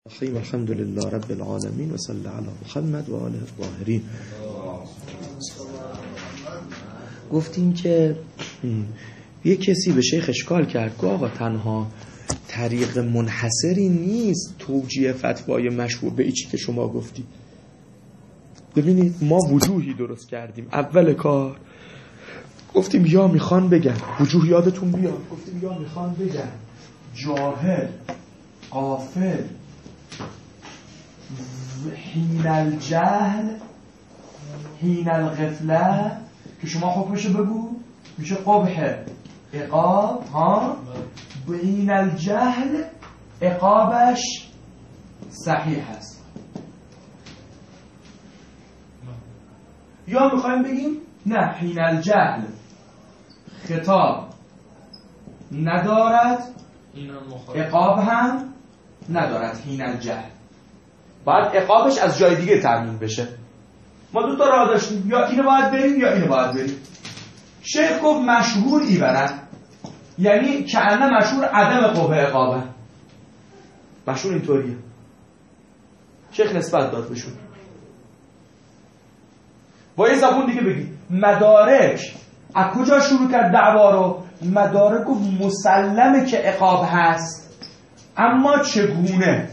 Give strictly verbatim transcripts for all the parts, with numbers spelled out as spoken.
الرحیم الحمد لله رب العالمین و صلی علی محمد و آله الطاهرین. گفتیم که یه کسی به شیخ اشکال کرد که آقا تنها طریق منحصری نیست توجیه فتوای مشهور به ایچی که شما گفتی. ببینید ما وجوهی درست کردیم. اول کار گفتیم یا میخوان بگن، وجوه یادتون بیاد، گفتیم یا میخوان بگن جاهل، غافل، حین الجهل، حین الغفله، که شما حکمشو بگو میشه قبح عقاب. ها حین الجهل عقابش صحیح هست. یا میخوایم بگیم نه، حین الجهل خطاب ندارد، عقاب هم ندارد. حین الجهل باید عقابش از جای دیگه تامین بشه. ما دو تا راه داشتیم، یا اینو باید بریم یا اینو باید بریم. شیخ گفت مشهور ای برن، یعنی کأنه مشهور عدم قبح عقابه. مشهور اینطوریه. شیخ نسبت داد بهشون. با یه زبون دیگه بگی مدارک از کجا شروع کرد دعوا رو؟ مدارک گفت مسلمه که عقاب هست، اما چگونه؟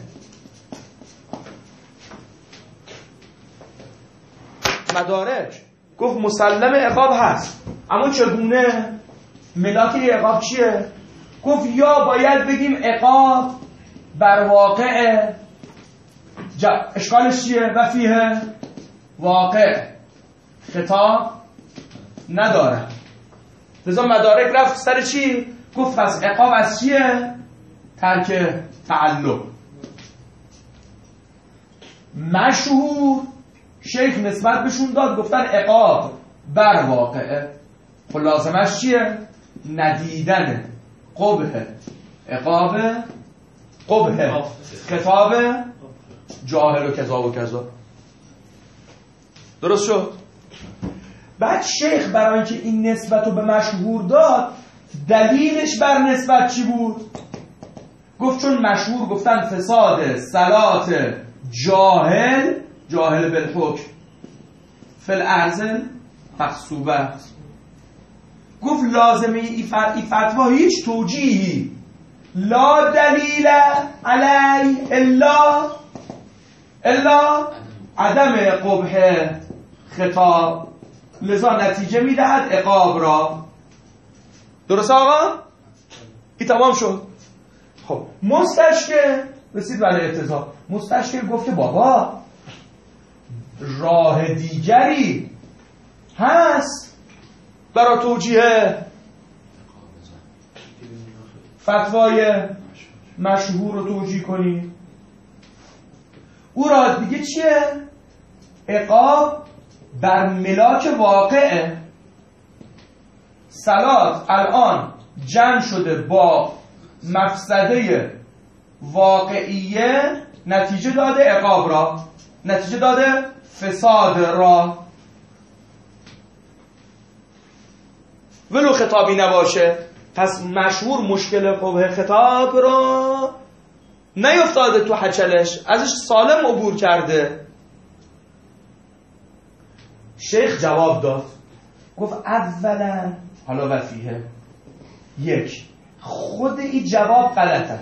مدارک گفت مسلم عقاب هست، اما چگونه؟ ملاک عقاب چیه؟ گفت یا باید بگیم عقاب بر واقع، اشکالش چیه؟ و فیه واقع خطاب نداره. لذا مدارک رفت سر چی؟ گفت پس عقاب از چیه؟ ترک تعلق. مشهور شیخ نسبت بهشون داد، گفتن عقاب بر واقعه. خب لازمش چیه؟ ندیدن قبح عقاب، قبح خطاب جاهل و کذا و کذا. درست شد؟ بعد شیخ برای اینکه این نسبت رو به مشهور داد، دلیلش بر نسبت چی بود؟ گفت چون مشهور گفتن فساد صلات جاهل، جاهل بالحکم فل ارزل مقصوبه. گفت لازمه ای فتوا هیچ توجیهی لا دلیل علی الا الا عدم قبح خطاب، لذا نتیجه میدهد عقاب را. درست آقا؟ این تمام شد. خب مستشکل رسید برای اتضاح. مستشکل گفته بابا راه دیگری هست برای توجیه فتوای مشهور رو توجیه کنی. او راه دیگه چیه؟ عقاب بر ملاک واقعه. صلات الان جمع شده با مفسده واقعیه، نتیجه داده عقاب را، نتیجه داده فساد را. ولو خطابی نباشه، پس مشهور مشکل قبح خطاب را نیفتاده تو حچلش، ازش سالم عبور کرده. شیخ جواب داد، گفت اولا حالا وفیه، یک خود این جواب غلطه.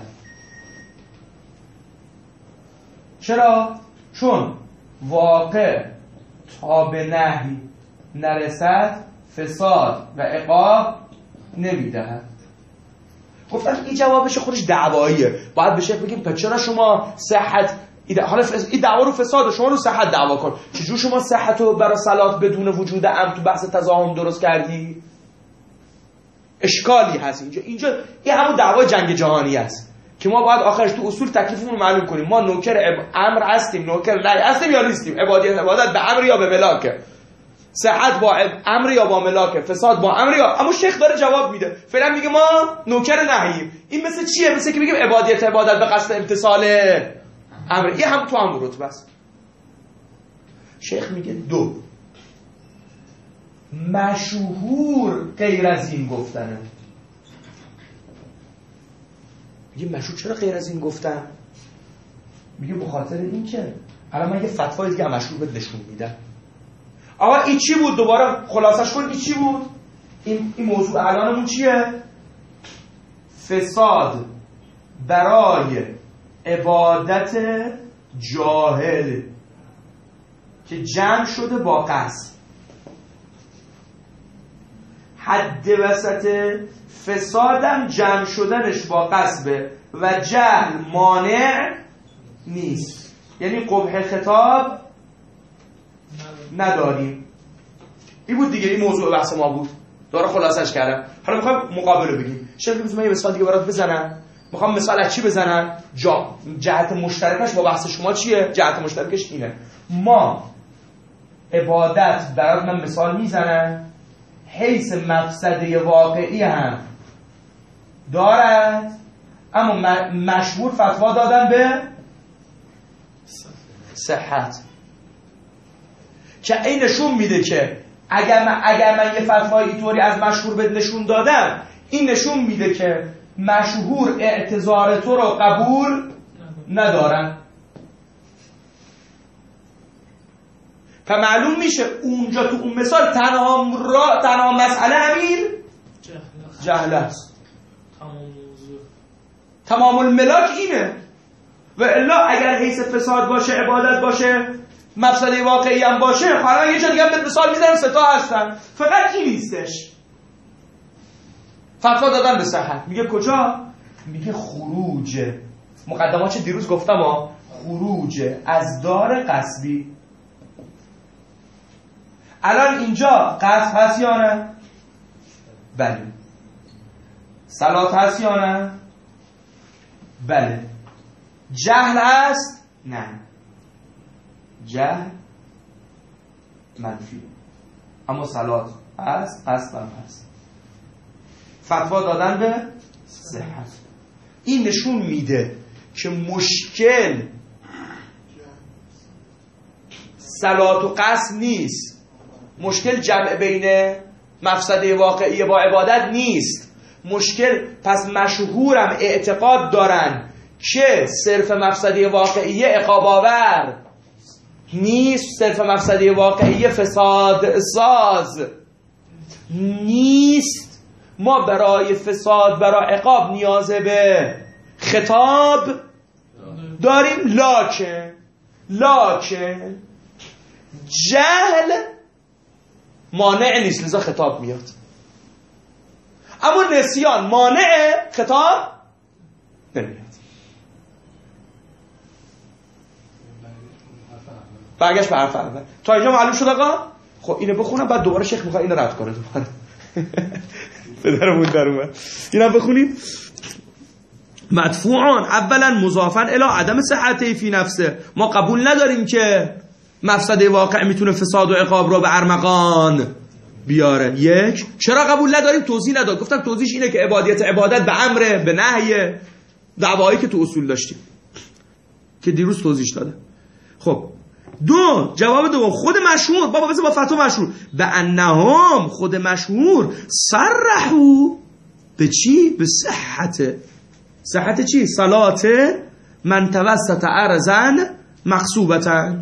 چرا؟ چون واقع تا به نهی نرسد فساد و عقاب نمیدهد. گفتن این جوابش خودش دعواییه. باید به شیخ بگیم پس چرا شما صحت حالا این دعوا رو فساد، شما رو صحت دعوا کن. چجور شما صحت رو برای صلات بدون وجود ام تو بحث تضاهم درست کردی؟ اشکالی هست اینجا. اینجا این همون دعوای جنگ جهانی است که ما باید آخرش تو اصول تکلیفمون رو معلوم کنیم. ما نوکر امر هستیم، نوکر نهی هستیم یا نیستیم؟ عبادت عبادت به امر یا به ملاکه؟ صحت با امر یا با ملاکه؟ فساد با امر یا؟ اما شیخ داره جواب میده. فعلا میگه ما نوکر نهییم. این مثل چیه؟ مثل که بگیم عبادت عبادت به قصد امتثال امر. این هم تو هم رتبه است. شیخ میگه دو، مشهور غیر از این گفتنه. میگه مشهور چرا غیر از این گفتن؟ میگه به خاطر این که الان من یه فتوای دیگه مشروع بهت نشون میدم. آقا این چی بود؟ دوباره خلاصش کن. این چی بود؟ این این موضوع الانمون چیه؟ فساد برای عبادت جاهل که جمع شده با قصد. حد وسط فسادم جمع شدنش با قصبه و جهل مانع نیست، یعنی قبح خطاب نداریم. این بود دیگه، این موضوع بحث ما بود، داره خلاصش کردم. حالا میخوایم مقابله بگیم. شاید بگیم من یه مثال دیگه برات بزنم. میخوام مثال از چی بزنم؟ جا جهت مشترکش با بحث شما چیه؟ جهت مشترکش اینه، ما عبادت برات من مثال میزنم حیث مفسده واقعی هم دارد، اما مشهور فتوا دادن به صحت، که این نشون میده که اگر من, اگر من یه فتوای اینطوری از مشهور به نشون دادم، این نشون میده که مشهور اعتذار تو رو قبول ندارن. فمعلوم میشه اونجا تو اون مثال تنها را تنها مسئله همین جهل است. تمام الملاک اینه. و الا اگر حیث فساد باشه، عبادت باشه، مفسده واقعی هم باشه، حالا یه جا دیگه به مثال میزنم ستا هستن، فقط این نیستش. فتوا دادن به صحت. میگه کجا؟ میگه خروج، مقدمات چه دیروز گفتم ها، خروج از دار قصبی. الان اینجا قصب هست یا نه؟ بله. صلات هست یا نه؟ بله. جهل هست؟ نه. جهل منفی، اما صلات هست، قصب هم هست. فتوا دادن به صحت. این نشون میده که مشکل صلات و قصب نیست، مشکل جمع بین مفسده واقعی با عبادت نیست. مشکل پس مشهورم اعتقاد دارن که صرف مفسده واقعی عقاب آور نیست، صرف مفسده واقعی فساد ساز نیست. ما برای فساد، برای عقاب نیاز به خطاب داریم، لاکن لاکن جهل مانع نیست، لذا خطاب میاد. اما نسیان مانع خطاب نمیاد. برگشت به حرف اول. تا اینجا معلوم شد آقا؟ خب اینو بخونم بعد دوباره شیخ میخواد اینو رد کنه دوباره. پدرمون در اومد. اینو بخونیم. مدفوعان اولا مضافا الی عدم صحته فی نفسه. ما قبول نداریم که مفسده واقع میتونه فساد و عقاب رو به ارمغان بیاره. یک، چرا قبول نداریم؟ توضیح نداد. گفتم توضیحش اینه که عبادت عبادت به امر، به نهی، دعوایی که تو اصول داشتیم که دیروز توضیح داده. خب دو، جواب دوم، خود مشهور، بابا بذار با فتوا مشهور به انهم، خود مشهور صرحوا به چی؟ به صحت. صحت چی؟ صلات من توسط ارزن مقصوبتن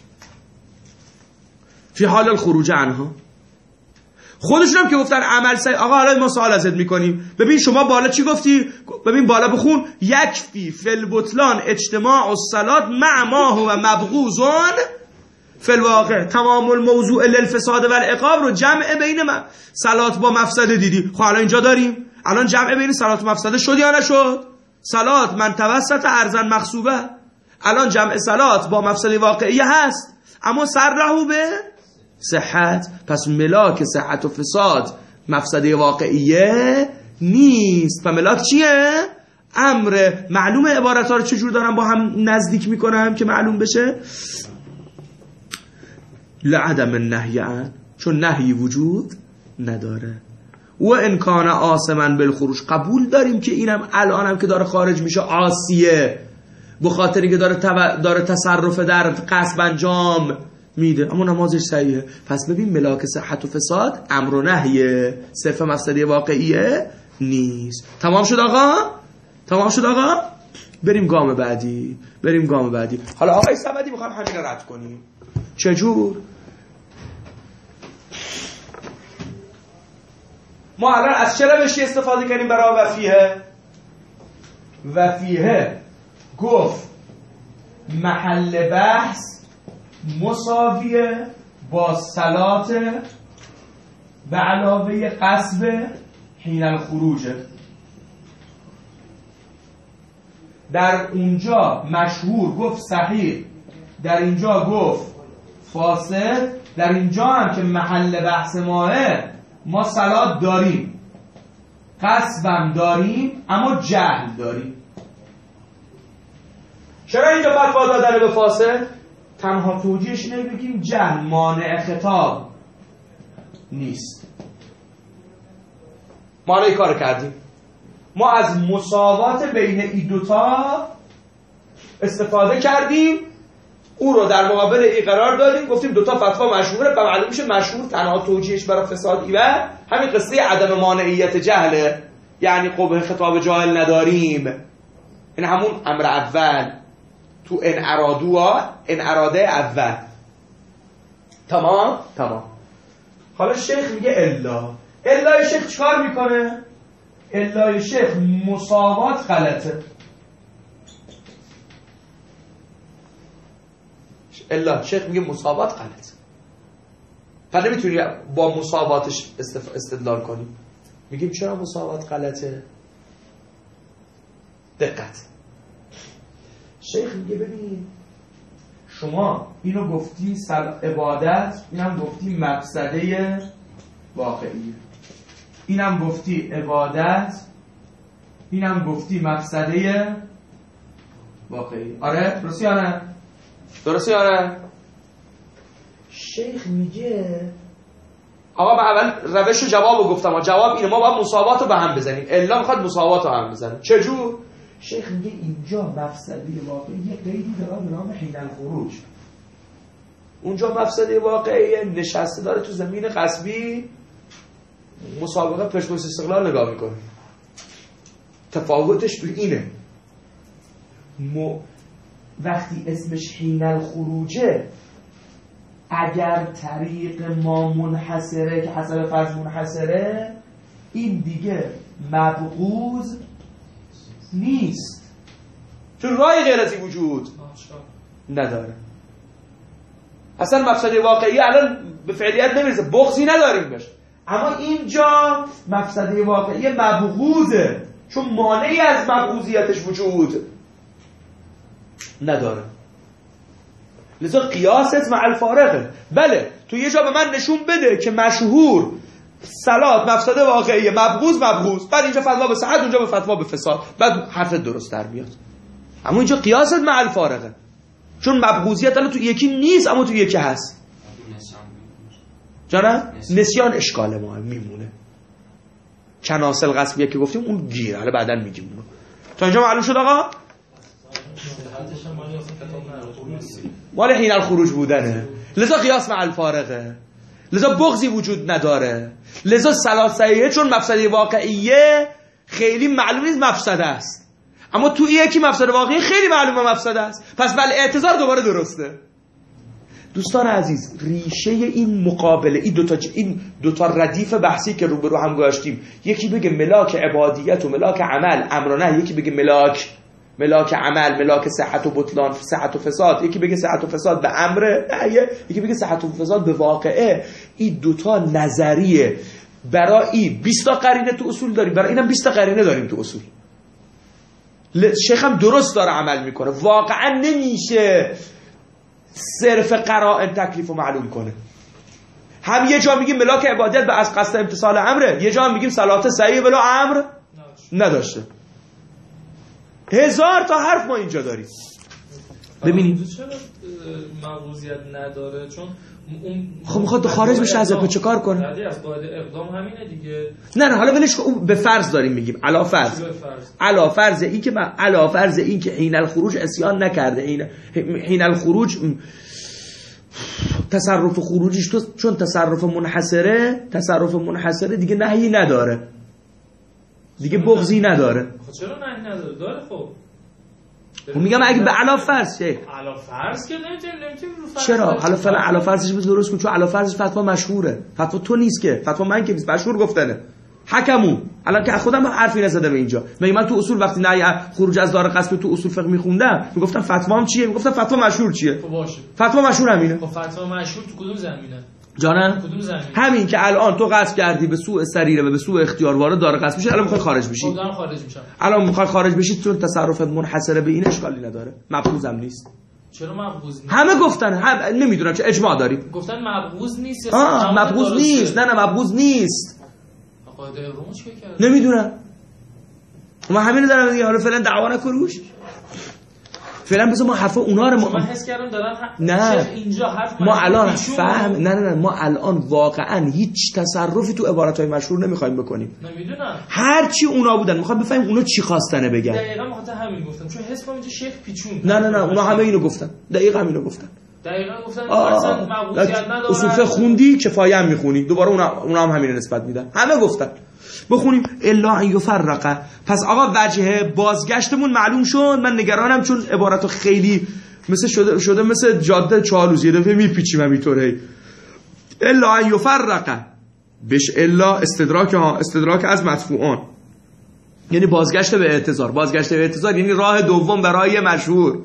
فی حال الخروج عنها. خودشون هم که گفتن عمل سعی. آقا حالا ما سوال ازت میکنیم، ببین شما بالا چی گفتی؟ ببین بالا بخون. یکفی فی البطلان اجتماع الصلات مع ما هو مبغوضون فی الواقع. تمام الموضوع للفساد و العقاب رو جمع بین صلات با مفسده دیدی. خب الان اینجا داریم، الان جمع بین صلات و مفسده شد یا نشد؟ صلات من توسط ارزن مخصوبه، الان جمع صلات با مفسده واقعی هست، اما سررهو به صحت. پس ملاک صحت و فساد مفسده واقعیه نیست. و ملاک چیه؟ امر. معلوم عبارت ها رو چجور دارم با هم نزدیک میکنم که معلوم بشه؟ لعدم النهی عن، چون نهی وجود نداره. و انکان آسمن بالخروج، قبول داریم که اینم الانم که داره خارج میشه عاصیه، به خاطر اینکه داره تب... داره تصرف در قصب انجام میده، اما نمازش صحیحه. پس ببین ملاک صحت و فساد امر و نهیه، صرف مفسده واقعیه نیست. تمام شد آقا؟ تمام شد آقا؟ بریم گام بعدی بریم گام بعدی حالا آقای صمدی میخوام همین رو رد کنیم. چجور؟ ما الان از چه روشی استفاده کردیم برای وفیه؟ وفیه گفت محل بحث مساویه با صلات به علاوه قصب حین الخروجه. در اونجا مشهور گفت صحیح، در اینجا گفت فاسد. در اینجا هم که محل بحث ماه ما صلات داریم، قصبم داریم، اما جهل داریم. چرا اینجا فتوا دادن به فاسد؟ تنها توجیهش اینه بگیم جهل مانع خطاب نیست. ما الان این کار کردیم، ما از مساوات بین این دوتا استفاده کردیم، او رو در مقابل ای قرار دادیم، گفتیم دوتا فتوا مشهوره و معلوم میشه مشهور تنها توجیهش برای فساد ای و همین قصه عدم مانعیت جهله، یعنی قبح خطاب جاهل نداریم. این همون امر اول تو ان ارادوا ان اراده اول. تمام تمام. حالا شیخ میگه الا الا شیخ چیکار میکنه؟ الا شیخ مساوات غلطه. الا شیخ میگه مساوات غلطه، پس نمیتونی با مساواتش استف... استدلال کنی. میگیم چرا مساوات غلطه؟ دقت. شیخ میگه ببین شما اینو گفتی سل... عبادت، اینم گفتی مقصده واقعیه، اینم گفتی عبادت، اینم گفتی مقصده واقعی. آره درستی یا نه؟ درستی یا نه؟ شیخ میگه آقا من اول روش جواب رو گفتم، جواب اینه ما باید مساوات رو به هم بزنیم. الا میخواد مساوات رو هم بزنیم. چجور؟ شیخ میگه اینجا مفسده واقعی یه قیدی داره به نام حین الخروج. اونجا مفسده واقعی نشسته داره تو زمین قصبی، مسابقه پرسپولیس استقلال نگاه میکنه. تفاوتش تو اینه م... وقتی اسمش حین الخروجه، اگر طریق ما منحصره که حسب فرض منحصره، این دیگه مبغوض نیست، چون رای غیرتی وجود نداره. اصلا مفسده واقعی الان به فعلیت نمیرسه، بغضی نداریم بشه، اما اینجا مفسده واقعی مبغوضه، چون مانعی از مبغوضیتش وجود نداره. لذا قیاست مع الفارقه. بله تو یه جا به من نشون بده که مشهور صلات مفسده واقعیه، مبغوض مبغوض، بعد اینجا فتوا به صحت، اونجا به فتوا به فساد، بعد حرف درست در میاد. اما اینجا قیاست مع الفارقه، چون مبغوضیت الان تو یکی نیست اما تو یکی هست. جانا نسیان اشکال ما میمونه. کناسل قصبیه که گفتیم اون گیر، حالا بعداً میگیم اونو. تا اینجا معلوم شد آقا؟ مال حین الخروج بودنه، لذا قیاس مع الفارقه، لذا بغضی وجود نداره، لذا صلاح صحیحه، چون مفسده واقعیه خیلی معلوم نیست مفسده است، اما تو یکی مفسده واقعی خیلی معلومه مفسده است، پس بله اعتذار دوباره درسته. دوستان عزیز ریشه این مقابله، این دوتا این دوتا ردیف بحثی که رو به رو هم گذاشتیم، یکی بگه ملاک عبادیت و ملاک عمل امر و نهی، یکی بگه ملاک ملاک عمل ملاک صحت و بطلان صحت و فساد، یکی بگه صحت و فساد به امر نهیه، یکی بگه صحت و فساد به واقعه. این دوتا نظریه. برای بیست تا قرینه تو اصول داریم، برای اینم بیست تا قرینه داریم تو اصول. شیخ هم درست داره عمل میکنه، واقعا نمیشه صرف قرائن تکلیف رو معلوم کنه. هم یه جا میگیم ملاک عبادت به از قصد امتصال امره، یه جا هم میگیم صلات صحیح ولی امر نداشته. هزار تا حرف ما اینجا داریم. ببینید چرا مبغوضیت نداره؟ چون اون خب میخواد خارج بشه از اپ چه کار کنه؟ بعدی از قاعده اقدام همینه دیگه. نه نه حالا ولش کن، به فرض داریم میگیم، علا فرض علا فرض این که من علا فرض این که حین الخروج عصیان نکرده، حین حین الخروج تصرف خروجیش تو چون تصرف منحصره، تصرف منحصره دیگه نهی نداره، دیگه بغضی نداره. خب چرا نهی نداره؟ داره. خب میگم اگه به علا فرض شه علا فرض که نمیتونیم نمیتونیم رو فرض چرا حالا فعلا علا فرضش بود درست کن، چون علا فرضش فتوا مشهوره، فتوا تو نیست که، فتوا من که نیست، مشهور گفتنه. حکمو الان که خودم حرفی نزدم اینجا، مگه من تو اصول وقتی نه خروج از دار قصب تو اصول فقه میخوندم میگفتم فتوام چیه؟ میگفتم فتوا مشهور چیه؟ خب باشه فتوا مشهور همینه. خب فتوا مشهور تو کدوم زمینه؟ جانم کدوم زمینه؟ همین که الان تو قصد کردی به سوء سریره و به سوء اختیار وارد دار قصب بشی، الان میخوای خارج بشی. خب دارم خارج میشم. الان میخوای خارج بشی، چون تصرفت منحصره به این اشکالی نداره، مبغوضم نیست. چرا مبغوض نیست؟ همه گفتن، هم نمیدونم چه اجماع داریم. گفتن مبغوض نیست. آه مبغوض نیست. نه نه مبغوض نیست. قاعده روم چه کرد؟ نمیدونم. ما همین رو دارم میگم، حالا فعلا دعوا نکن روش. فعلا بذار ما حرفا اونا رو ما من حس کردم دارن نه اینجا حرف ما الان فهم نه نه نه ما الان واقعا هیچ تصرفی تو عبارت‌های مشهور نمیخوایم بکنیم. نمیدونم. هر چی اونا بودن میخوام بفهمیم اونا چی خواستنه بگن. دقیقاً بخاطر همین گفتم، چون حس کنم اینجا شیخ پیچون. نه نه نه اونا همه اینو گفتن. دقیقاً اینو گفتن. دقیقاً گفتن اصلا مبغوضیت نداره. اصول فقه خوندی کفایه هم میخونی، دوباره اونا اونا هم همین نسبت میدن. همه گفتن. بخونیم الا ان یفرقه. پس آقا وجه بازگشتمون معلوم شد. من نگرانم چون عباراتو خیلی مثل شده شده مثل جاده چالوز یه دفعه میپیچیم همینطوره. الا ان یفرقه بش الا استدراک ها استدراک از مدفوعان، یعنی بازگشت به اعتذار. بازگشت به اعتذار یعنی راه دوم برای مشهور.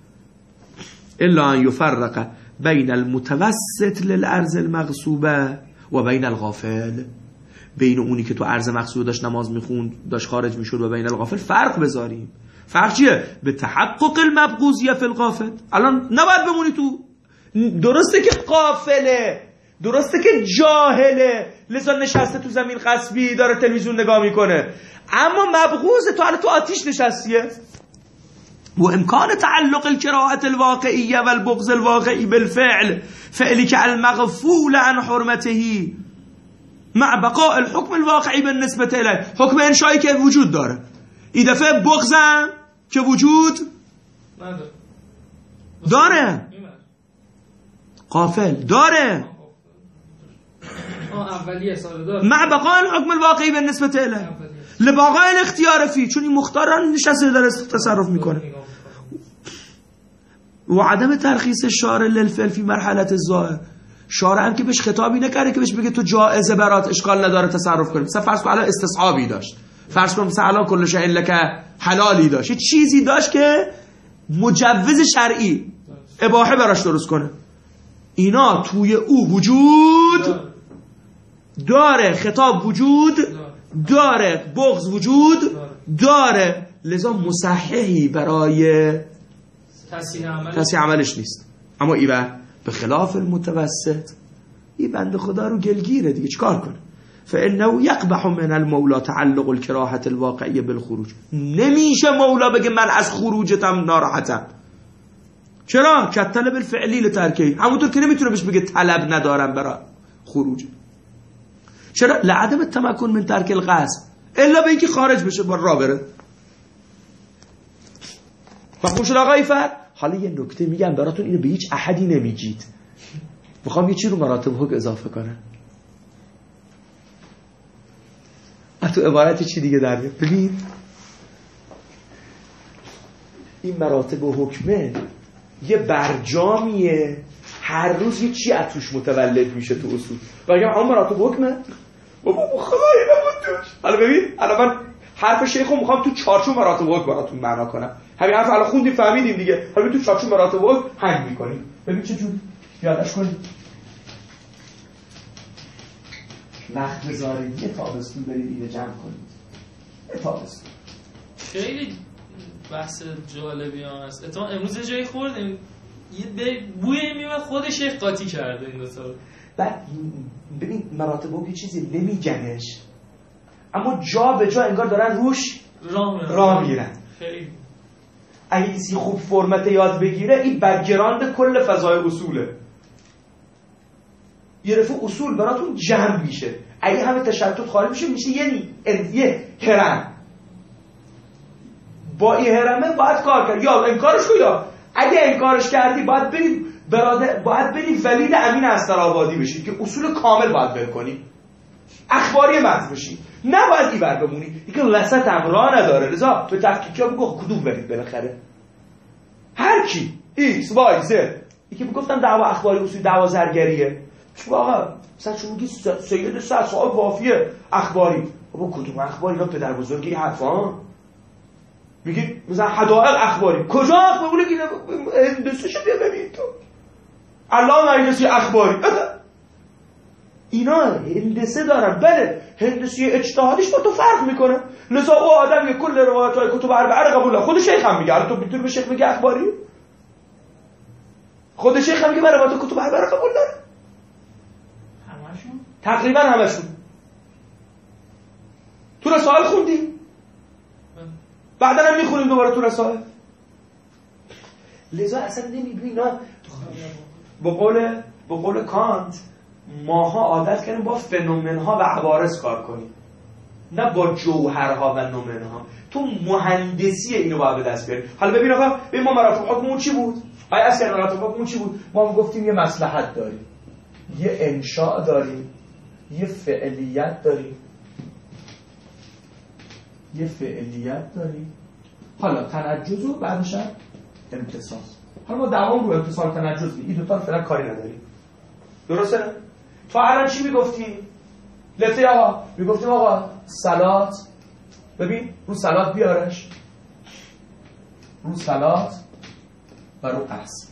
الا ان یفرقه بین المتوسط للارض المغصوبه و بین الغافل، بین اونی که تو عرض مقصود داشت نماز میخوند داشت خارج میشد و بین الغافل فرق بذاریم. فرق چیه؟ به تحقق المبغوضیه فی الغافل. الان نباید بمونی تو، درسته که غافله، درسته که جاهله، لذا نشسته تو زمین قصبی داره تلویزیون نگاه میکنه، اما مبغوضه، تو الان تو آتیش نشستیه. و امکان تعلق الكراهه الواقعیه و البغض الواقعی بالفعل، فعلی که المغفول عن حرمته مع بقاء الحكم الواقعی بالنسبه الیه. حکم انشایی که وجود داره، این دفعه بغضم که وجود داره، غافل داره، اولیه سال داره، مع بقاء الحكم الواقعی بالنسبه الیه لبقاء الاختیار فی، چون این مختاران نشسته داره تصرف میکنه. و عدم ترخیص الشارع للفعل فی مرحله الظاهر، شارع هم که بهش خطابی نکرده که بهش بگه تو جائزه برات اشکال نداره تصرف کنی. مثلا فرض کن الان استصحابی داشت، فرض کن مثلا الان کل شیء لک حلالی داشت، یه چیزی داشت که مجوز شرعی اباحه براش درست کنه، اینا توی او وجود داره، خطاب وجود داره، بغض وجود داره، لذا مصححی برای تصحیح عملش نیست. اما ایوه به خلاف المتوسط، این بنده خدا رو گلگیره دیگه، چیکار کنه؟ فانه یقبح من المولا تعلق الكراهه الواقعیه بالخروج. نمیشه مولا بگه من از خروجتم ناراحتم. چرا؟ که طلب الفعلی لترکی، همونطور که نمیتونه بهش بگه طلب ندارم برای خروج. چرا؟ لعدم التمکن من ترک القصد، الا به اینکه خارج بشه با راه بره. مفهوم شد آقای فر؟ حالا یه نکته میگم براتون، اینو به هیچ احدی نمیگید، میخوام یه چی رو مراتب حکم اضافه کنم. تو عبارت چی دیگه در میاد؟ ببین این مراتب حکمه یه برجامیه، هر روز یه چی از توش متولد میشه تو اصول. بگم اون مراتب حکمه بابا خدای نبود توش. حالا ببین الان من حرف شیخو میخوام تو چارچوب مراتب حکم براتون معنا کنم. همین حرف الان خوندیم فهمیدیم دیگه، حالا تو چارچوب مراتب حکم هنگ میکنیم. ببین چه جور یادش کنید. وقت بذارید یه تابستون برید اینو جمع کنید. یه تابستون خیلی بحث جالبی هم هست. اتفاقا امروز یه جایی خوردیم یه بوی میومد خود شیخ قاطی کرده این دو تا. بعد ببین مراتب حکم چیزی نمیگنش، اما جا به جا انگار دارن روش راه میرن. خیلی اگه کسی خوب فرمت یاد بگیره این بک‌گراند کل فضای اصوله. یه رفع اصول براتون جمع میشه. اگه همه تشتت خارج میشه میشه یه یه هرم. با این هرمه باید کار کرد، یا انکارش کن، یا اگه انکارش کردی باید بری براده باید بری ولید امین استرآبادی بشی که اصول کامل باید بکنی، اخباری متن بشی، نباید ایور بمونی. اینکه وسط هم راه نداره، لذا به تفکیکا بگو کدوم برید بالاخره. هر کی ایکس وای زد یکی میگفتن دعوا اخباری اصولی دعوا زرگریه چون آقا مثلا چون میگی سید صد صاحب وافیه اخباری بابا کدوم اخباری اینا پدر بزرگی حرفا میگی مثلا حدائق اخباری کجا اخباری بگی هندسه بیا ببین تو علامه مجلسی اخباری اینا هندسه دارن بله هندسی اجتهادیش با تو فرق میکنه لذا او آدم یه کل روایت‌های کتب اربعه رو قبول داره خود شیخ هم میگه تو میتونی به شیخ میگه اخباری خود شیخ هم میگه من روایت کتب اربعه رو قبول داره همشون تقریبا همشون تو رسائل خوندی بعدا هم میخونیم دوباره تو رسائل لذا اصلا نمیبینی اینا به قول به قول کانت ماها عادت کردیم با فنومن‌ها و عوارض کار کنیم نه با جوهرها و نومن‌ها تو مهندسی اینو باید به دست بیاری حالا ببین آقا ببین ما مراتب حکممون چی بود آیا اصلا مراتب حکممون چی بود ما گفتیم یه مصلحت داریم یه انشاء داریم یه فعلیت داریم یه فعلیت داریم حالا تنجز و بعدش هم امتصاص حالا ما دوام رو امتصال تنجز این دو تا رو فعلا کاری نداریم درسته؟ تو الان چی میگفتیم؟ لفته آقا میگفتیم آقا صلات ببین رو صلات بیارش رو صلات و رو قصد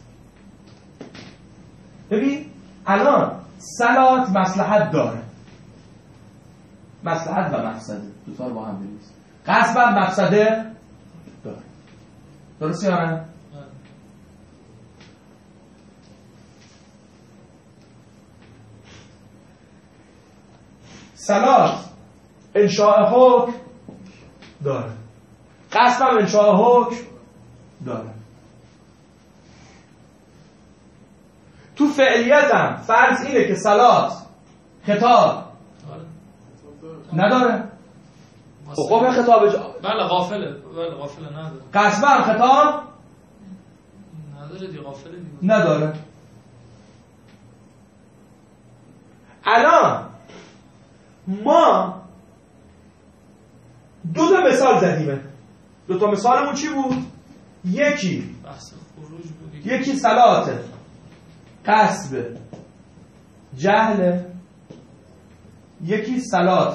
ببین الان صلات مصلحت داره مصلحت و مفسده دو تا رو با هم بنویس قصد و مفسده داره درسته یا نه؟ صلات انشاء حکم داره قصد هم انشاء حکم داره تو فعلیت هم فرض اینه که صلات خطاب نداره خب خطاب جا بله غافله بله غافله نداره قصد هم خطاب نداره دی غافله دی نداره الان ما دو تا مثال زدیم دو تا مثالمون چی بود؟ یکی بحث خروج بود یکی صلات قصب جهل یکی صلات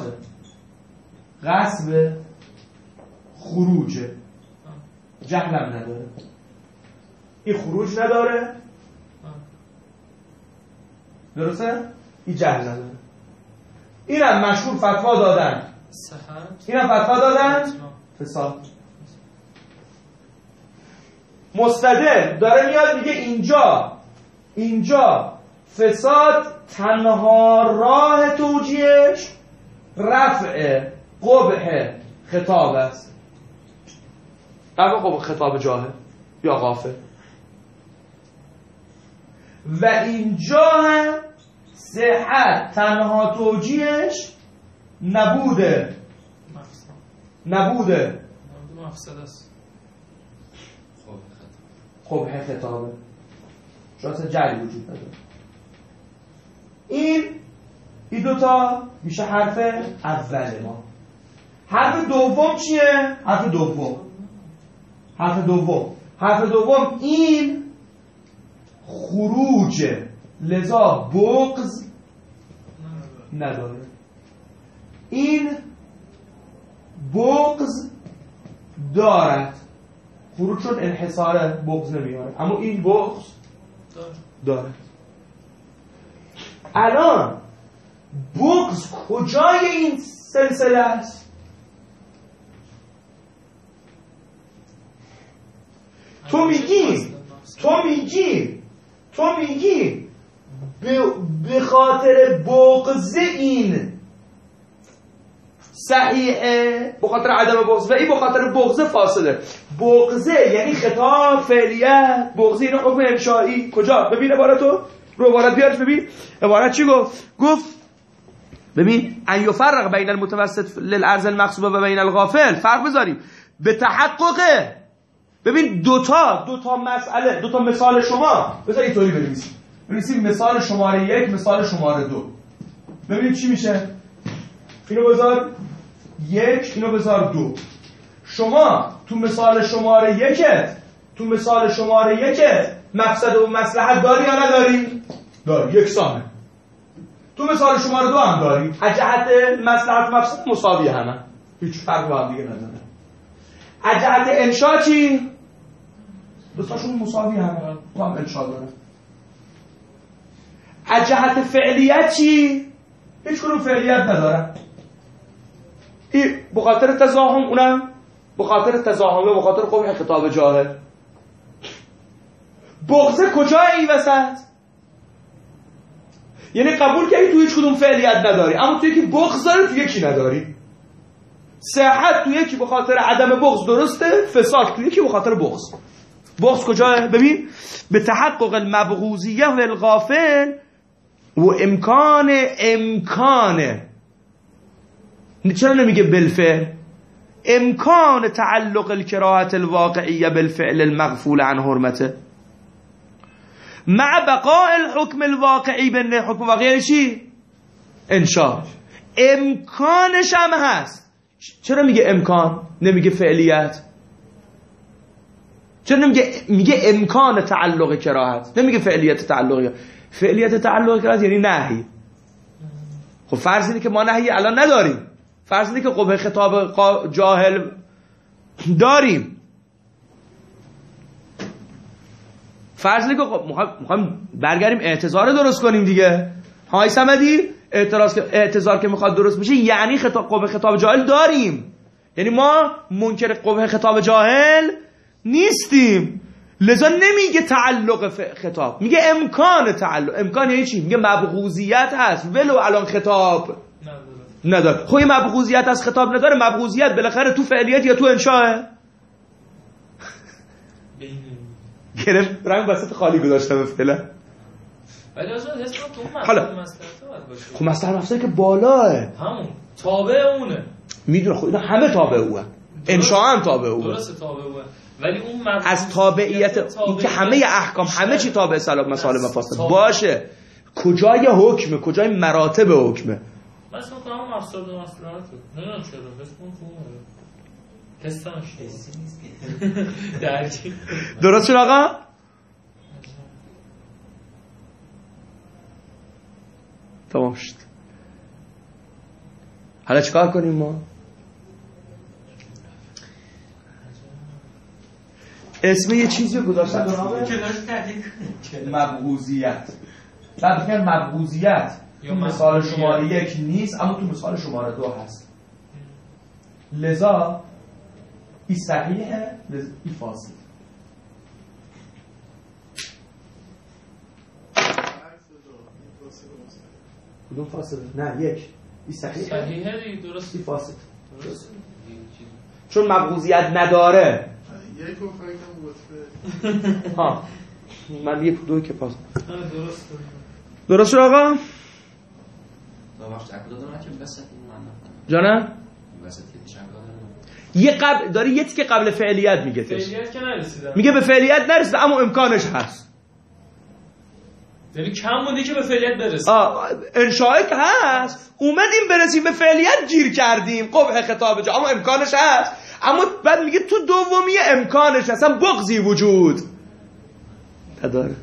قصب خروج جهلم نداره این خروج نداره درسته؟ این جهل نداره اینم مشهور فتوا دادن صحت اینم فتوا دادن فساد مستدل داره میاد میگه اینجا اینجا فساد تنها راه توجیهش رفع قبح خطاب است رفع قبح خطاب جاهل یا غافل و اینجا هم صحت تنها توجیهش نبوده نبوده مفسد است قبح خطابه شاید جری وجود نداره این این دوتا میشه حرف اول ما حرف دوم چیه؟ حرف دوم حرف دوم حرف دوم این خروج لذا بغض نداره این بغض دارد خروج شد انحصار بغض نمیاره اما این بغض داره الان بغض کجای این سلسله است تو میگی تو میگی تو میگی به خاطر بغض این صحیحه به خاطر عدم بغض و این به خاطر بغض فاصله بغضه یعنی خطاب فعلیت بغضی اینو حکم انشایی کجا ببین عبارتو رو عبارت بیارش ببین عبارت چی گفت گفت ببین ان یفرق بین المتوسط للعرض المقصوبه و بین الغافل فرق بذاریم به تحققه ببین دوتا دوتا مسئله دوتا مثال شما بذار اینطوری بنویسیم بنویسیم مثال شماره یک مثال شماره دو ببین چی میشه اینو بذار یک اینو بذار دو شما تو مثال شماره یکت تو مثال شماره یک مفسد و مصلحت داری یا نداری؟ داری، یکسانه. تو مثال شماره دو هم داری، از جهت مصلحت و مفسد مساوی همه، هیچ فرق با هم دیگه نداره. از جهت انشا چی؟ دوستاشون مساوی همه، تو هم انشا داره. از جهت فعلیت چی؟ هیچ کنون فعلیت نداره. این بخاطر تزاهم، اونم بخاطر تزاهمه، بخاطر قبح خطاب جاهل. بغضه کجای این وسط؟ یعنی قبول کردی تو هیچ کدوم فعلیت نداری، اما تو یکی بغض داری، تو یکی نداری. صحت تو یکی بخاطر عدم بغض درسته، فساد تو یکی بخاطر بغض. بغض کجاه؟ ببین به تحقق المبغوضیه و الغافل و امکان امکانه، چرا نمیگه بالفعل؟ امکان تعلق الکراهت الواقعیه بالفعل المغفول عن حرمته مع بقاء الحكم الواقعی. به حکم واقعی یعنی چی؟ انشاء. امکانش هم هست. چرا میگه امکان نمیگه فعلیت؟ چرا نمیگه میگه امکان تعلق کراهت، نمیگه فعلیت تعلق؟ فعلیت تعلق کراهت یعنی نهی. خب فرض اینه که ما نهی الان نداریم، فرض اینه که قبح خطاب جاهل داریم، فرض اینه که میخوایم برگردیم اعتذار درست کنیم دیگه. های صمدی اعتراض که اعتذار که میخواد درست بشه یعنی خطاب قبح خطاب جاهل داریم، یعنی ما منکر قبح خطاب جاهل نیستیم. لذا نمیگه تعلق خطاب، میگه امکان تعلق. امکان یعنی چی؟ میگه مبغوضیت هست ولو الان خطاب نداره. خب این مبغوضیت از خطاب نداره، مبغوضیت بالاخره تو فعلیت یا تو انشاه؟ گرفت رنگ وسط خالی گذاشتم به فعلا. ولی آزاد حس کنم تو حالا خب مثلا مفسده که بالاه، همون تابع اونه. میدونه خب اینا همه تابع اوه، انشاء هم تابع اوه. درسته تابع اوه، ولی اون از تابعیت این که همه احکام همه چی تابع سلام مسائل مفاسد باشه. کجای حکمه؟ کجای مراتب حکمه؟ مثلا کنم مفسد و مصلحت نمیدونم چرا حس کنم تو حسانش نیست درکی. درست شد آقا؟ تمام شد. حالا چیکار کنیم ما؟ اسم یه چیزی رو گذاشتن به نام مبغوضیت. بعد میگن مبغوضیت تو مثال شماره یک نیست اما تو مثال شماره دو هست. لذا این صحیحه، لذا این فاسد. کدوم فاسده؟ نه یک این صحیحه، صحیحه دیگه. درست. این فاسد. درست. چون مبغوضیت نداره. یک و فرقم گفته ها من یک دو که پاس. درست. درست شد آقا؟ ببخشید اگه دادم که وسط این من نفهمیدم. جانم؟ وسط که چند یه قبل داری یه که قبل فعلیت میگه تش. فعلیت که نرسیدم. میگه به فعلیت نرسیده اما امکانش هست. یعنی کم مونده که به فعلیت برسیم. آه انشاء که هست، اومدیم برسیم به فعلیت گیر کردیم، قبح خطاب جا اما امکانش هست. اما بعد میگه تو دومی امکانش هست، هم بغضی وجود نداره.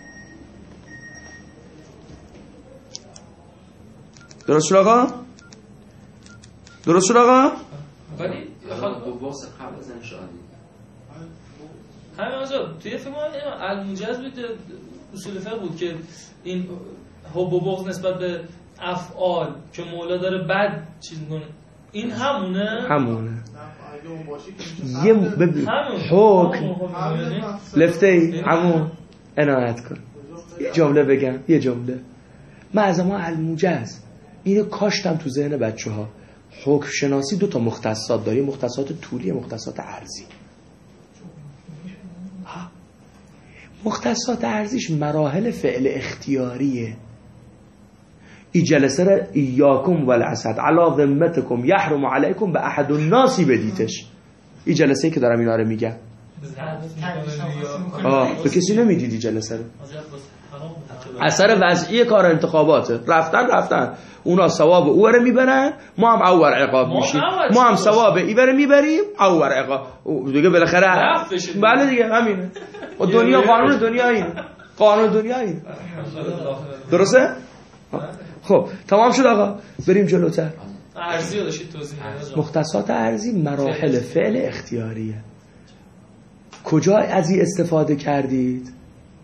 درست شد آقا؟ درست شد آقا؟ ولی خب بغض قبل از انشاء همین آزاد توی فکر کنم الموجز بود، اصول فقه بود که این حب و بغض نسبت به افعال که مولا داره بعد چیز میکنه این همونه؟ همونه. اگه اون باشه یه که ببین همون حکم لفته ای همون عنایت کن. یه جمله بگم، یه جمله من از ما الموجز اینو کاشتم تو ذهن بچه ها. حکم شناسی دو تا مختصات داره، مختصات طولی، مختصات عرضی. مختصات عرضیش مراحل فعل اختیاریه. ای جلسه را ایاکم والعسد علا ذمتکم یحرم علیکم به احد الناسی بدیتش. ای جلسه ای که دارم اینا رو میگم. آه به کسی نمیدیدی جلسه رو؟ اثر وضعی کار انتخاباته. رفتن رفتن اونا ثواب او رو میبرن، ما هم اول عقاب میشیم، ما هم ثواب ای رو میبریم اول عقاب دیگه بالاخره. بله دیگه همینه. و دنیا قانون دنیا اینه، قانون دنیا اینه. درسته؟ خب تمام شد آقا، بریم جلوتر. ارزی رو داشتید توضیح میدید. مختصات ارزی مراحل فعل اختیاریه. کجا از این استفاده کردید؟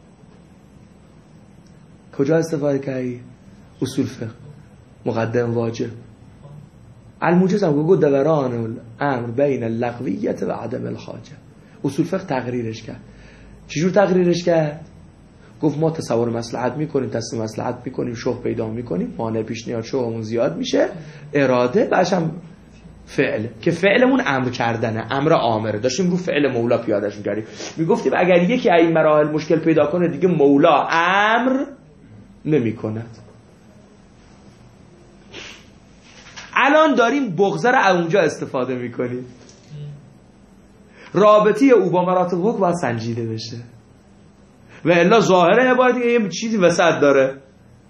کجا استفاده کردید؟ اصول فقه مقدم واجب. الموجز هم گفت دوران الامر بین اللغویت و عدم الحاجه. اصول فقه تقریرش کرد. چجور تقریرش کرد؟ گفت ما تصور مصلحت میکنیم، تصمیم مصلحت میکنیم، شوق پیدا میکنیم، مانع پیش نیاد، شوقمون زیاد میشه، اراده بعدش هم فعل که فعلمون امر کردنه، امر آمره. داشتیم رو فعل مولا پیادهش میکردیم، میگفتیم اگر یکی این مراحل مشکل پیدا کنه دیگه مولا امر نمیکند. الان داریم بغضه رو اونجا استفاده میکنیم. رابطه او با مراتب حکم باید سنجیده بشه و الا ظاهره عبارت یه چیزی وسط داره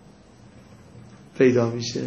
پیدا میشه.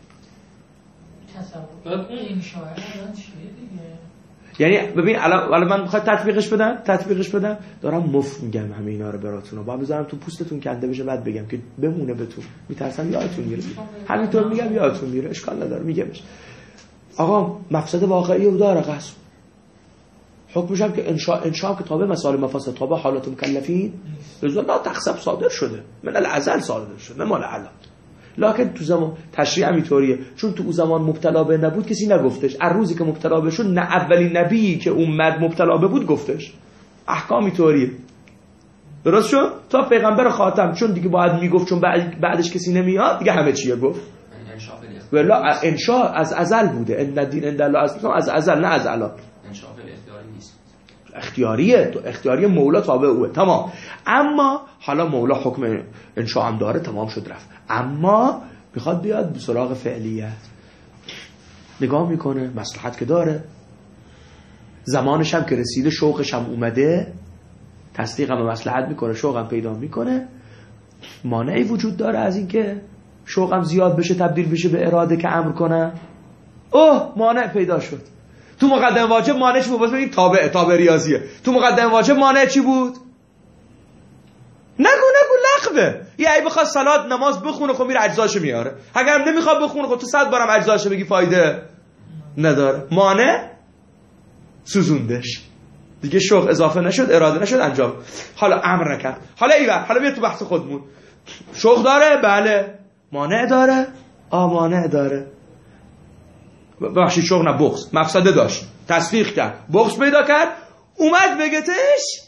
تصور این شاعر الان چیه دیگه؟ یعنی ببین الان من میخوام تطبیقش بدم تطبیقش بدم دارم مفت میگم همه اینا رو براتون، با بذارم تو پوستتون کنده بشه بعد بگم که بمونه بهتون، میترسم یادتون میره. همینطور میگم یادتون میره، اشکال نداره میگمش. آقا مفسد واقعی او داره قسم، حکمش هم که انشاء انشاء که تابع مسائل مفاسد تابع حالات مکلفین لذا لا تقسم صادر شده، من الازل صادر شده، نه مال الان. لکن تو زمان تشریع همینطوریه، چون تو اون زمان مبتلا به نبود کسی نگفتش، از روزی که مبتلا به شد نه اولین نبی که اومد مبتلا به بود گفتش. احکام اینطوریه. درست شد؟ تا پیغمبر خاتم چون دیگه باید میگفت، چون بعد بعدش کسی نمیاد دیگه همه چیه گفت. ولی انشاء از ازل بوده، ان الدین عند الله از از ازل نه از الان. انشاء اختیاری نیست، اختیاریه، تو اختیاری مولا تابع اوه. تمام. اما حالا مولا حکم انشاء هم داره، تمام شد رفت. اما میخواد بیاد به سراغ فعلیت، نگاه میکنه مصلحت که داره، زمانش هم که رسیده، شوقش هم اومده، تصدیق هم مصلحت میکنه، شوق هم پیدا میکنه. مانعی وجود داره از این که شوق هم زیاد بشه تبدیل بشه به اراده که امر کنه؟ اوه مانع پیدا شد. تو مقدم واجب مانع چی بود؟ بس بگید تابع تابع ریاضیه. تو مقدم واجب مانع چی بود؟ نگو نگو لغوه. یه ای بخواد صلات نماز بخونه خب میره اجزاشو میاره، اگرم نمیخواد بخونه خب تو صد بارم اجزاشو بگی فایده نداره. مانع سوزوندش دیگه، شوق اضافه نشد، اراده نشد، انجام. حالا امر نکرد. حالا ایوه حالا بیا تو بحث خودمون. شوق داره؟ بله. مانع داره؟ آ مانع داره. بخشی شوق نه بغض، مفسده داشت، تصدیق کرد، بغض پیدا کرد، اومد بگه تش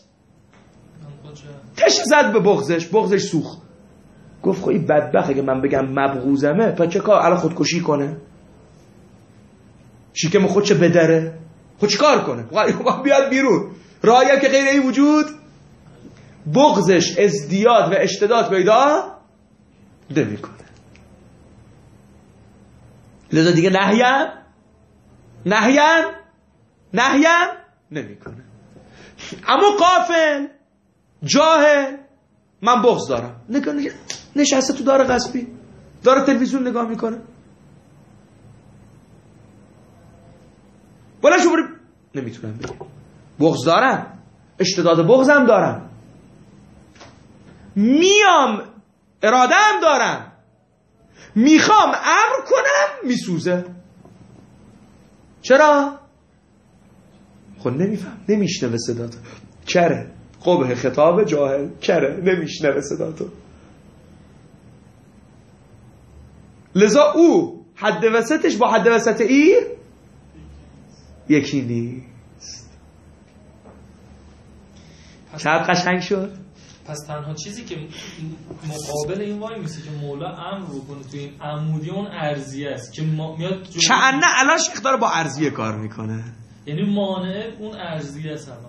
تش زد به بغضش، بغضش سوخت. گفت خب این بدبخت اگه من بگم مبغوزمه پس چه کار؟ الان خودکشی کنه، شکم خودش بدره، خود چی کار کنه؟ بیاد بیرون. راهی که غیر این وجود، بغضش ازدیاد و اشتداد پیدا نمی کنه. لذا دیگه نهیم نهیم نهیم نمی کنه. اما غافل جاهل من بغض دارم، نشسته تو دار غصبی، داره تلویزیون نگاه میکنه، ولی شو بریم نمیتونم بگم بغض دارم، اشتداد بغضم دارم، میام اراده هم دارم، میخوام امر کنم میسوزه. چرا؟ خود نمیفهم، نمیشنوه صداتو. چره؟ قبح خطاب جاهل، چره؟ نمیشنوه صداتو. لذا او حد وسطش با حد وسط ای یکی نیست. چقدر قشنگ شد؟ پس تنها چیزی که مقابل این وای میشه که مولا امر رو کنه تو این عمودی اون ارضیه است که ما میاد چعنه الان شیخ داره با ارضیه کار میکنه، یعنی مانع اون ارضیه است. الان